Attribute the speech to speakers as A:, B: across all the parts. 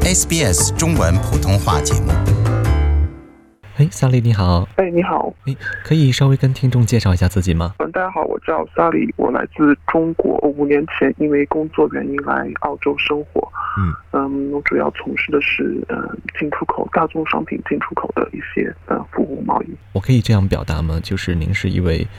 A: SBS 中文普通话节目。
B: 萨莉你好。
C: 你好。
B: 可以稍微跟听众介绍一下自己吗？
C: 大家好，我叫萨莉，我来自中国。5年前因为工作原因来澳洲生活。我主要从事的是进出口大宗商品进出口的一些服务贸易。
B: 我可以这样表达吗？就是您是一位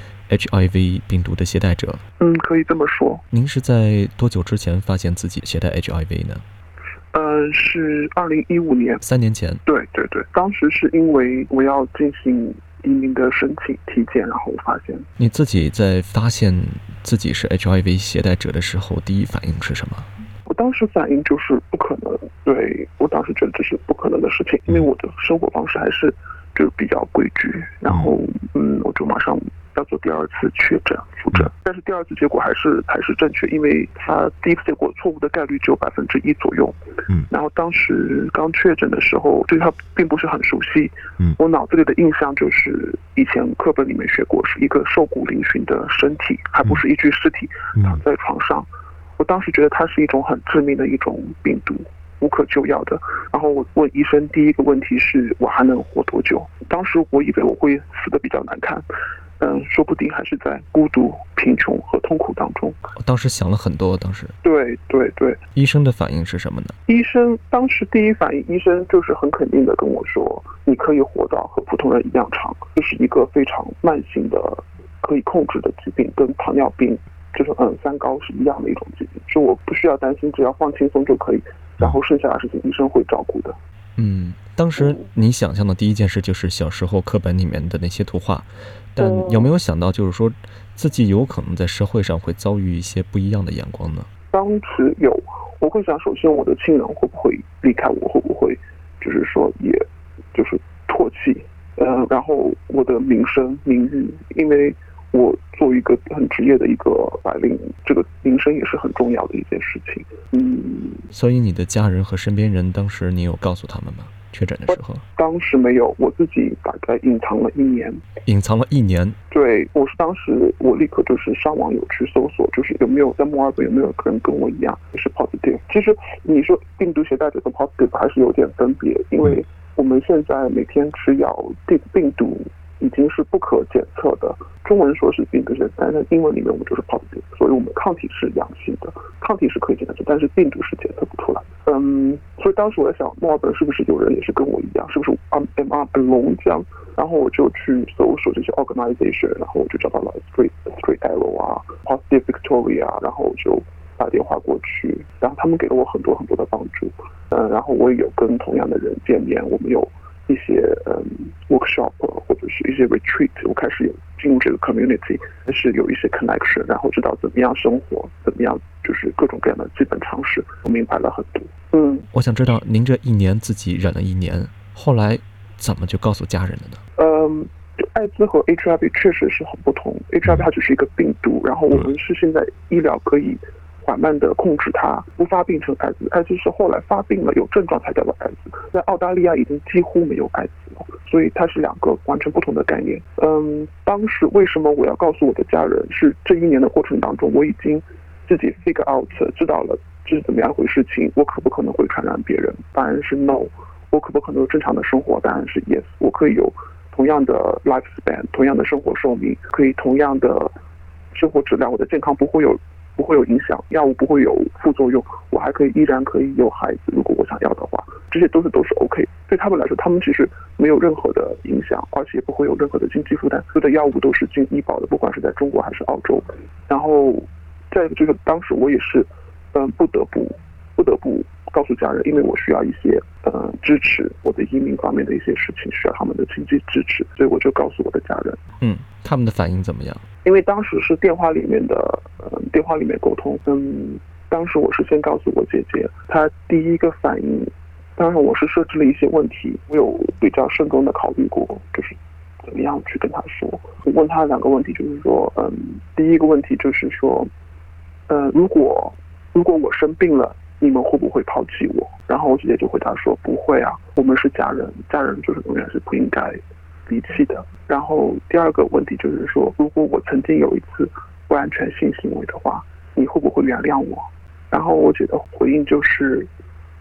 B: HIV 病毒的携带者。
C: 可以这么说。
B: 您是在多久之前发现自己携带 HIV 呢？
C: 是2015年
B: ，3年前。
C: 对，当时是因为我要进行移民的申请体检，然后我发现。
B: 你自己在发现自己是 HIV 携带者的时候，第一反应是什么？
C: 我当时反应就是不可能，对，我当时觉得这是不可能的事情，因为我的生活方式还是就比较规矩，然后我就马上要做第二次确诊复诊，但是第二次结果还是正确，因为他第一次结果错误的概率只有1%左右。然后当时刚确诊的时候，对他并不是很熟悉。我脑子里的印象就是以前课本里面学过，是一个瘦骨嶙峋的身体，还不是一具尸体躺在床上。我当时觉得它是一种很致命的一种病毒，无可救药的。然后我问医生，第一个问题是我还能活多久？当时我以为我会死得比较难看，说不定还是在孤独、贫穷和痛苦当中。
B: 我当时想了很多，当时。
C: 对。
B: 医生的反应是什么呢？
C: 医生当时第一反应，医生就是很肯定的跟我说，你可以活到和普通人一样长，这是一个非常慢性的、可以控制的疾病，跟糖尿病就是三高是一样的一种疾病，所以我不需要担心，只要放轻松就可以，然后剩下的事情医生会照顾的。
B: 当时你想象的第一件事就是小时候课本里面的那些图画，但有没有想到就是说自己有可能在社会上会遭遇一些不一样的眼光呢？
C: 当时有，我会想，首先我的亲人会不会离开我，会不会就是说也就是唾弃，然后我的名声名誉，因为我作为一个很职业的一个白领，这个名声也是很重要的一件事情。
B: 所以你的家人和身边人当时你有告诉他们吗？确诊的时候？
C: 当时没有，我自己大概隐藏了1年。
B: 隐藏了1年？对，
C: 当时我立刻就是上网有去搜索，就是有没有在墨尔本有没有人跟我一样也是 positive。其实你说病毒携带者跟 positive 还是有点分别，因为我们现在每天吃药，病毒已经是不可检测的。中文说是病毒携带，但是英文里面我们就是 positive， 所以我们抗体是阳性的，抗体是可以检测，但是病毒是检测不出来。所以当时我在想，墨尔本是不是有人也是跟我一样，是不是 am I alone 这样？然后我就去搜索这些 organization， 然后我就找到了 Straight Arrow 啊 ，Positive Victoria， 然后我就打电话过去，然后他们给了我很多很多的帮助。然后我也有跟同样的人见面，我们有一些workshop 或者是一些 retreat， 我开始有进入这个 community， 是有一些 connection， 然后知道怎么样生活，怎么样就是各种各样的基本常识，我明白了很多。
B: 我想知道您这1年自己忍了1年，后来怎么就告诉家人了呢？
C: 艾滋和 HIV 确实是很不同。HIV 它只是一个病毒，然后我们是现在医疗可以缓慢的控制它不发病成艾滋，艾滋是后来发病了有症状才叫做艾滋。在澳大利亚已经几乎没有艾滋了，所以它是2个完全不同的概念。当时为什么我要告诉我的家人，是这1年的过程当中，我已经自己 figure out 知道了这是怎么样一回事情，我可不可能会传染别人？当然是 no。我可不可能有正常的生活？当然是 yes。我可以有同样的 lifespan， 同样的生活寿命，可以同样的生活质量，我的健康不会有影响，药物不会有副作用，我还依然可以有孩子，如果我想要的话，这些都是 OK。对他们来说，他们其实没有任何的影响，而且不会有任何的经济负担。所有的药物都是经医保的，不管是在中国还是澳洲。然后再一个就是当时我也是不得不告诉家人，因为我需要一些支持我的移民方面的一些事情，需要他们的经济支持，所以我就告诉我的家人。
B: 他们的反应怎么样？
C: 因为当时是电话里面沟通。当时我是先告诉我姐姐，她第一个反应，当然我是设置了一些问题，我有比较慎重的考虑过，就是怎么样去跟她说。我问她2个问题，就是说，第一个问题就是说，如果我生病了，你们会不会抛弃我？然后我姐姐就回答说，不会啊，我们是家人，家人就是永远是不应该离弃的。然后第2个问题就是说，如果我曾经有一次不安全性行为的话，你会不会原谅我？然后我姐的回应就是，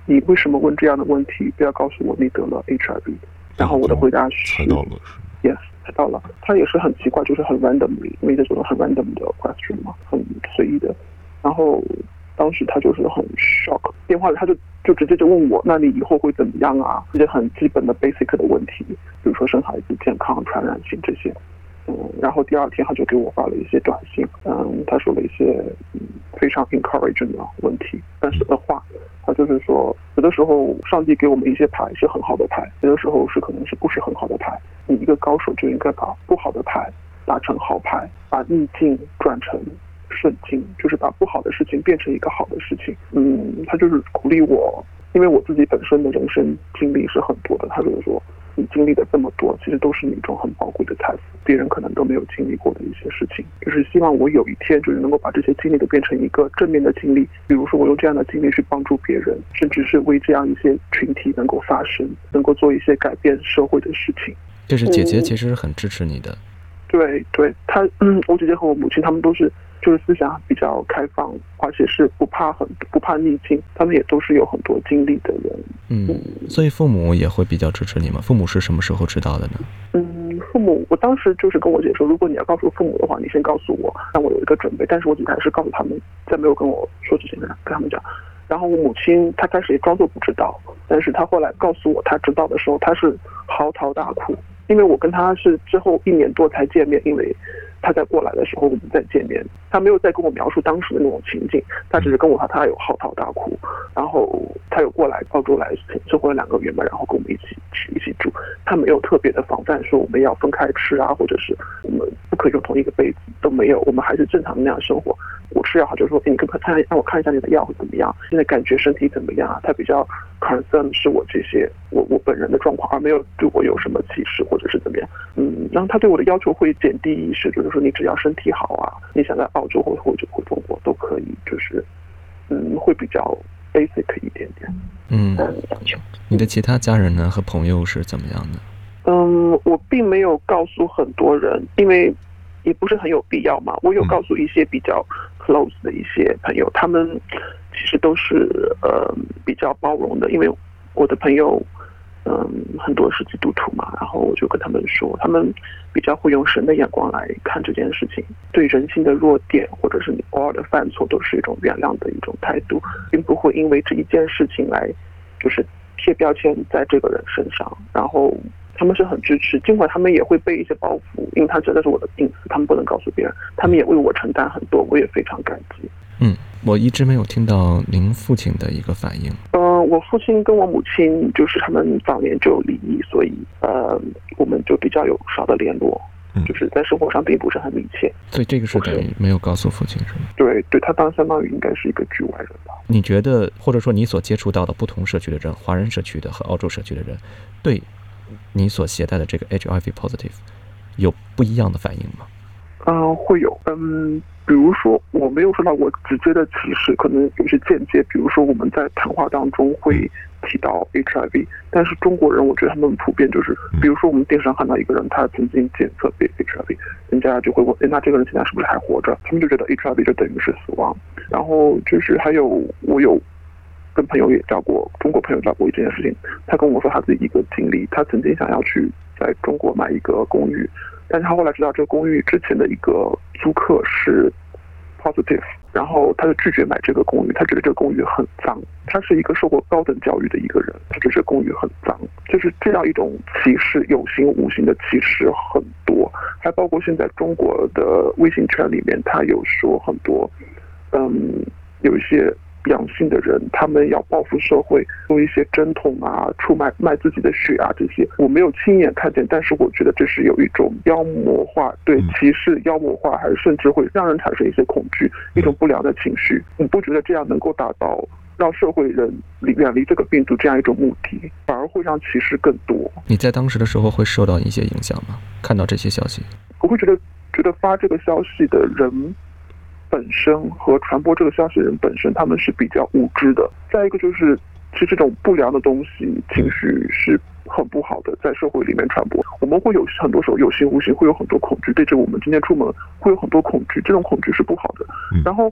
C: 你为什么问这样的问题？不要告诉我你得了 HIV。然后我的回答是
D: 猜到了
C: ，yes， 猜到了。他也是很奇怪，就是很 randomly， 因为这种很 random 的 question 嘛，很随意的。然后当时他就是很 shock， 电话里他就直接就问我，那你以后会怎么样啊？这些很基本的 basic 的问题，比如说生孩子、健康、传染性这些。然后第二天他就给我发了一些短信，他说了一些非常 encouraging 的问题，但是的话，他就是说，有的时候上帝给我们一些牌是很好的牌，有的时候可能是不是很好的牌。你一个高手就应该把不好的牌打成好牌，把逆境转成顺境，就是把不好的事情变成一个好的事情。他就是鼓励我，因为我自己本身的人生经历是很多的，他就是说，你经历的这么多，其实都是你一种很宝贵的财富，别人可能都没有经历过的一些事情。就是希望我有一天就是能够把这些经历都变成一个正面的经历，比如说我用这样的经历去帮助别人，甚至是为这样一些群体能够发声，能够做一些改变社会的事情。
B: 就是姐姐其实很支持你的。
C: 对，她，我姐姐和我母亲他们都是就是思想比较开放，而且是不怕逆境，他们也都是有很多经历的人。
B: 所以父母也会比较支持你吗？父母是什么时候知道的呢？
C: 父母，我当时就是跟我姐说，如果你要告诉父母的话，你先告诉我，让我有一个准备。但是我姐还是告诉他们，在没有跟我说之前跟他们讲。然后我母亲她开始也装作不知道，但是她后来告诉我她知道的时候，她是嚎啕大哭。因为我跟她是之后1年多才见面，因为她在过来的时候我们再见面，她没有再跟我描述当时的那种情景，她只是跟我说她有嚎啕大哭，然后她有过来澳洲来生活了2个月嘛，然后跟我们一起住，她没有特别的防范说我们要分开吃啊，或者是我们不可以用同一个被子，都没有，我们还是正常的那样生活。我吃药，他就说，你可不可以让我看一下你的药会怎么样？现在感觉身体怎么样？他比较 concern 是我这些我本人的状况，而没有对我有什么歧视或者是怎么样。然后他对我的要求会减低一些，就是说你只要身体好啊，你想在澳洲或者回中国都可以，就是会比较 basic 一点点。
B: 你的其他家人呢和朋友是怎么样的？
C: 我并没有告诉很多人，因为也不是很有必要嘛。我有告诉一些比较 close 的一些朋友，他们其实都是比较包容的，因为我的朋友很多是基督徒嘛，然后我就跟他们说，他们比较会用神的眼光来看这件事情，对人性的弱点或者是你偶尔的犯错都是一种原谅的一种态度，并不会因为这一件事情来就是贴标签在这个人身上，然后他们是很支持，尽管他们也会背一些包袱，因为他觉得是我的隐私，他们不能告诉别人，他们也为我承担很多，我也非常感激。
B: 我一直没有听到您父亲的一个反应。
C: 我父亲跟我母亲就是他们早年就离异，所以我们就比较有少的联络，就是在生活上并不是很密切。
B: 所以这个是等于没有告诉父亲是吗？
C: 对，他相当于应该是一个局外人吧。
B: 你觉得或者说你所接触到的不同社区的人，华人社区的和澳洲社区的人，对你所携带的这个 HIV positive 有不一样的反应吗？
C: 会有。比如说我没有受到过直接的歧视，可能有些间接，比如说我们在谈话当中会提到 HIV， 但是中国人我觉得他们普遍就是，比如说我们电视上看到一个人他曾经检测被 HIV， 人家就会问，那这个人现在是不是还活着？他们就觉得 HIV 就等于是死亡。然后就是还有我有跟朋友也聊过，中国朋友聊过一件事情，他跟我说他自己一个经历，他曾经想要去在中国买一个公寓，但是他后来知道这个公寓之前的一个租客是 positive， 然后他就拒绝买这个公寓，他觉得这个公寓很脏，他是一个受过高等教育的一个人，他觉得这个公寓很脏，就是这样一种歧视，有形无形的歧视很多，还包括现在中国的微信圈里面，他有说很多，有一些阳性的人，他们要报复社会，用一些针筒啊、出卖自己的血啊，这些我没有亲眼看见，但是我觉得这是有一种妖魔化，对歧视妖魔化，还是甚至会让人产生一些恐惧，一种不良的情绪。你不觉得这样能够达到让社会人远离这个病毒这样一种目的，反而会让歧视更多？
B: 你在当时的时候会受到一些影响吗？看到这些消息，
C: 我会觉得发这个消息的人本身和传播这个消息的人本身，他们是比较无知的。再一个就是，其实这种不良的东西、情绪是很不好的，在社会里面传播。我们会有很多时候有形无形会有很多恐惧，对着我们今天出门会有很多恐惧，这种恐惧是不好的。然后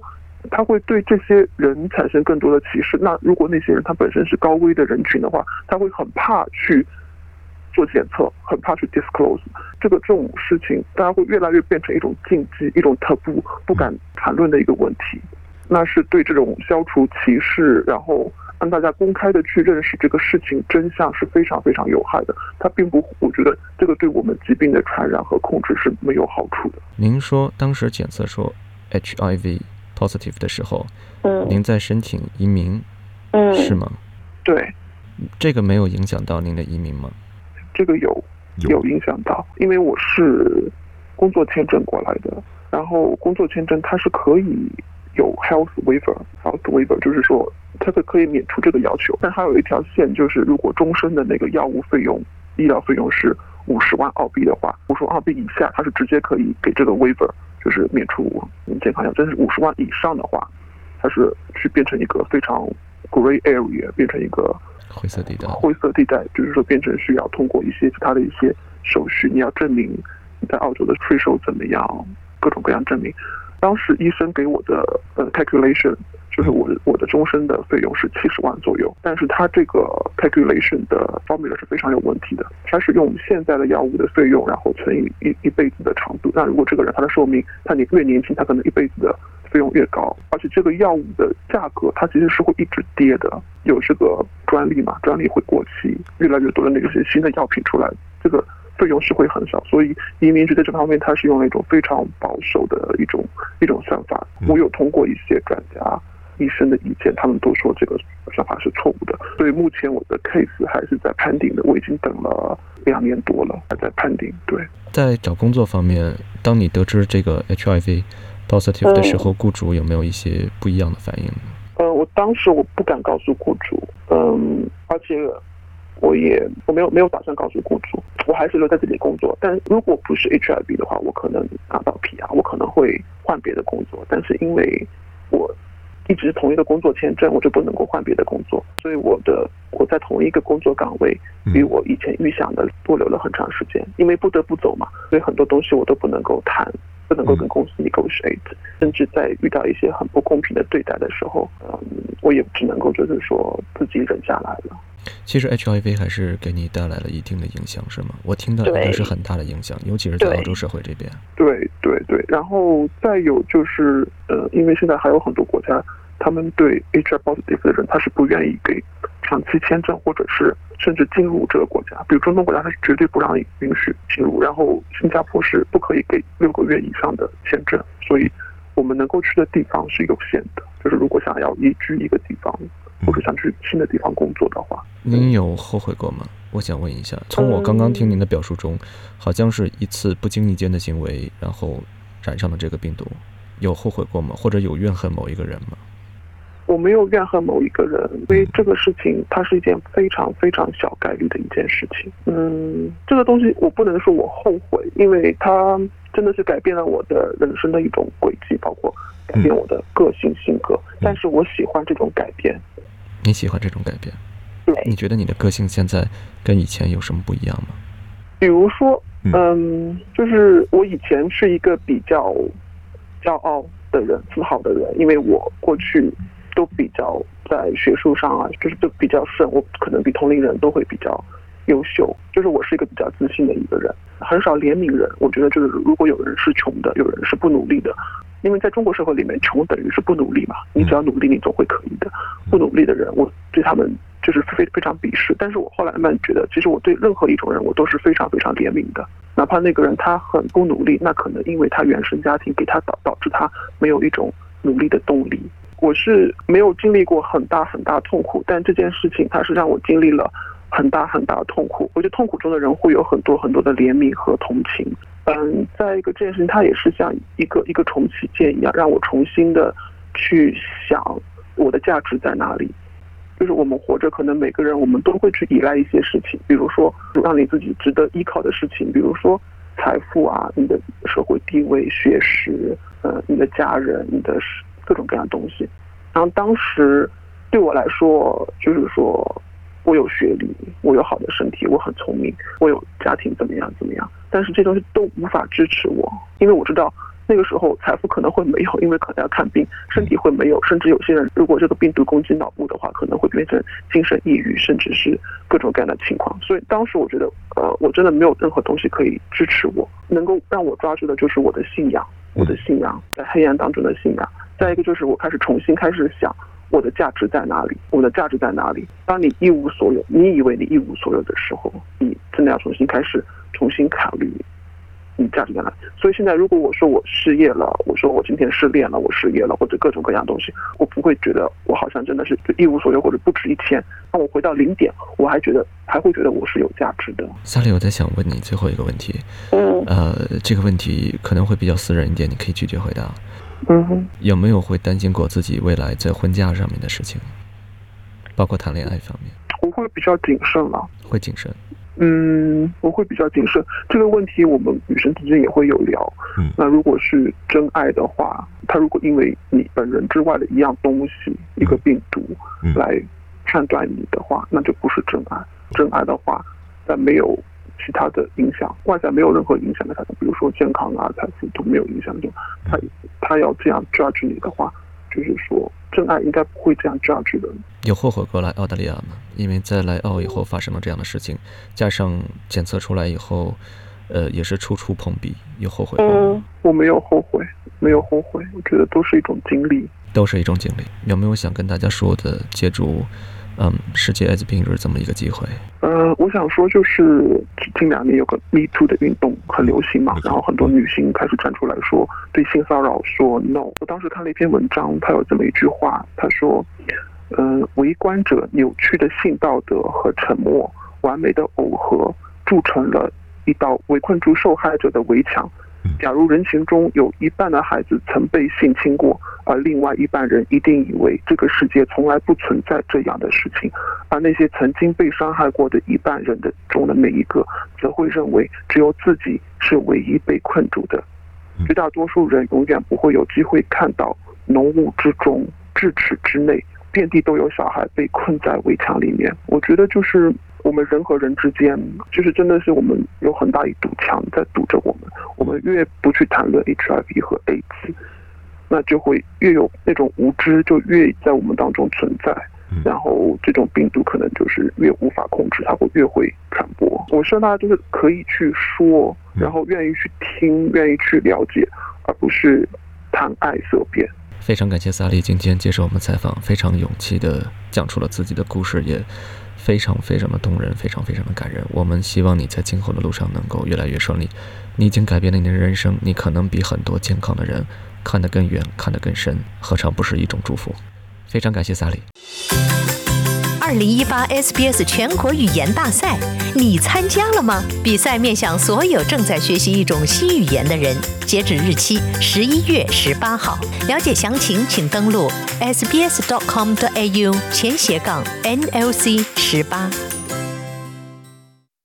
C: 他会对这些人产生更多的歧视。那如果那些人他本身是高危的人群的话，他会很怕去做检测，很怕去 disclose 这种事情，大家会越来越变成一种禁忌，一种taboo，不敢谈论的一个问题。那是对这种消除歧视，然后让大家公开的去认识这个事情真相是非常非常有害的。它并不，我觉得这个对我们疾病的传染和控制是没有好处的。
B: 您说当时检测说 HIV positive 的时候，您在申请移民，是吗？
C: 对。
B: 这个没有影响到您的移民吗？
C: 这个有影响到，因为我是工作签证过来的，然后工作签证它是可以有 health waiver 就是说它可以免除这个要求，但还有一条线，就是如果终身的那个药物费用、医疗费用是50万澳币的话，50万澳币以下，它是直接可以给这个 waiver， 就是免除健康药。但是50万以上的话，它是去变成一个非常 gray area， 变成一个
B: 灰色地
C: 带，就是说变成需要通过一些其他的一些手续，你要证明你在澳洲的税收怎么样，各种各样证明。当时医生给我的calculation 就是我的终身的费用是70万左右，但是他这个 calculation 的 formula 是非常有问题的，他是用现在的药物的费用，然后乘以一辈子的长度。那如果这个人他的寿命，他越年轻，他可能一辈子的费用越高，而且这个药物的价格它其实是会一直跌的。有这个专利嘛，专利会过期，越来越多的那些新的药品出来，这个费用是会很少，所以移民局在这方面它是用了一种非常保守的一种算法。我有通过一些专家医生的意见，他们都说这个算法是错误的，所以目前我的 case 还是在判定的，我已经等了2年多了，还在判定。对，
B: 在找工作方面，当你得知这个 HIV positive 的时候，雇主有没有一些不一样的反应？
C: 我当时我不敢告诉雇主，而且我没有打算告诉雇主，我还是留在这里工作。但如果不是 HIV 的话，我可能拿到 PR， 我可能会换别的工作。但是因为我一直同一个工作签证，我就不能够换别的工作，所以我在同一个工作岗位比我以前预想的多留了很长时间。因为不得不走嘛，所以很多东西我都不能够谈，不能够跟公司 negotiate， 甚至在遇到一些很不公平的对待的时候，我也只能够就是说自己忍下来了。
B: 其实 HIV 还是给你带来了一定的影响，是吗？我听到应该是很大的影响，尤其是在澳洲社会这边。
C: 对，然后再有就是，因为现在还有很多国家，他们对 HIV positive 的人他是不愿意给长期签证，或者是甚至进入这个国家。比如中东国家，他是绝对不让你允许进入，然后新加坡是不可以给6个月以上的签证，所以我们能够去的地方是有限的。就是如果想要移居一个地方，或者想去新的地方工作的话，
B: 您有后悔过吗？我想问一下，从我刚刚听您的表述中，好像是一次不经意间的行为，然后染上了这个病毒，有后悔过吗？或者有怨恨某一个人吗？
C: 我没有怨恨某一个人，因为这个事情它是一件非常非常小概率的一件事情。这个东西我不能说我后悔，因为它真的是改变了我的人生的一种轨迹，包括改变我的个性性格。但是我喜欢这种改变。
B: 你喜欢这种改变？
C: 对。
B: 你觉得你的个性现在跟以前有什么不一样吗？
C: 比如说，就是我以前是一个比较骄傲的人，自豪的人，因为我过去都比较在学术上啊，就是就比较顺，我可能比同龄人都会比较优秀，就是我是一个比较自信的一个人，很少怜悯人。我觉得就是如果有人是穷的，有人是不努力的，因为在中国社会里面，穷等于是不努力嘛，你只要努力，你总会可以的。不努力的人，我对他们就是非常鄙视。但是我后来慢慢觉得，其实我对任何一种人，我都是非常非常怜悯的。哪怕那个人他很不努力，那可能因为他原生家庭给他导致他没有一种努力的动力。我是没有经历过很大很大痛苦，但这件事情它是让我经历了很大很大的痛苦。我觉得痛苦中的人会有很多很多的怜悯和同情。再一个，这件事情它也是像一个重启键一样，让我重新的去想我的价值在哪里。就是我们活着，可能每个人我们都会去依赖一些事情，比如说让你自己值得依靠的事情，比如说财富啊，你的社会地位、学识，你的家人，你的各种各样的东西。然后当时对我来说，就是说我有学历，我有好的身体，我很聪明，我有家庭怎么样，但是这东西都无法支持我，因为我知道那个时候财富可能会没有，因为可能要看病，身体会没有，甚至有些人如果这个病毒攻击脑部的话，可能会变成精神抑郁，甚至是各种各样的情况。所以当时我觉得我真的没有任何东西可以支持我，能够让我抓住的就是我的信仰，我的信仰，在黑暗当中的信仰。再一个就是我重新开始想我的价值在哪里，我的价值在哪里。当你一无所有，你以为你一无所有的时候，你真的要重新考虑你价值在哪里。所以现在如果我说我失业了，我说我今天失恋了，我失业了，或者各种各样东西，我不会觉得我好像真的是一无所有或者不值一钱。当我回到0点，我还会觉得我是有价值的。
B: 萨莉，我在想问你最后一个问题，这个问题可能会比较私人一点，你可以拒绝回答。有没有会担心过自己未来在婚嫁上面的事情，包括谈恋爱方面？
C: 我会比较谨慎了。
B: 会谨慎。
C: 我会比较谨慎。这个问题我们女生之间也会有聊。那如果是真爱的话，他如果因为你本人之外的一样东西，一个病毒来判断你的话，那就不是真爱。真爱的话，在没有其他的影响，外在没有任何影响的，比如说健康啊、财富都没有影响的，他要这样 judge 你的话，就是说真爱应该不会这样 judge 的。
B: 有后悔过来澳大利亚吗？因为在来澳以后发生了这样的事情，加上检测出来以后，也是处处碰壁，有后悔过吗？
C: 我没有后悔，没有后悔，我觉得都是一种经历。
B: 都是一种经历。有没有想跟大家说的，借助世界艾滋病日这么一个机会？
C: 我想说就是近2年有个 Me Too 的运动很流行嘛，然后很多女性开始站出来说对性骚扰说 No。我当时看了一篇文章，它有这么一句话，他说围观者扭曲的性道德和沉默完美的耦合，铸成了一道围困住受害者的围墙。假如人群中有一半的孩子曾被性侵过，而另外一半人一定以为这个世界从来不存在这样的事情，而那些曾经被伤害过的一半人中的每一个，则会认为只有自己是唯一被困住的。绝大多数人永远不会有机会看到浓雾之中、咫尺之内，遍地都有小孩被困在围墙里面。我觉得就是我们人和人之间，就是真的是我们有很大一堵墙在堵着我们。我们越不去谈论 HIV 和 AIDS， 那就会越有那种无知，就越在我们当中存在。然后这种病毒可能就是越无法控制，它会越会传播。我希望大家就是可以去说，然后愿意去听，愿意去了解，而不是谈爱色变。
B: 非常感谢萨莉今天接受我们采访，非常勇气的讲出了自己的故事，也非常非常的动人，非常非常的感人。我们希望你在今后的路上能够越来越顺利。你已经改变了你的人生，你可能比很多健康的人看得更远，看得更深，何尝不是一种祝福？非常感谢萨莉。
D: 2018 SBS 全国语言大赛，你参加了吗？比赛面向所有正在学习一种新语言的人，截止日期11月18号。了解详情，请登录 sbs.com.au/NLC18。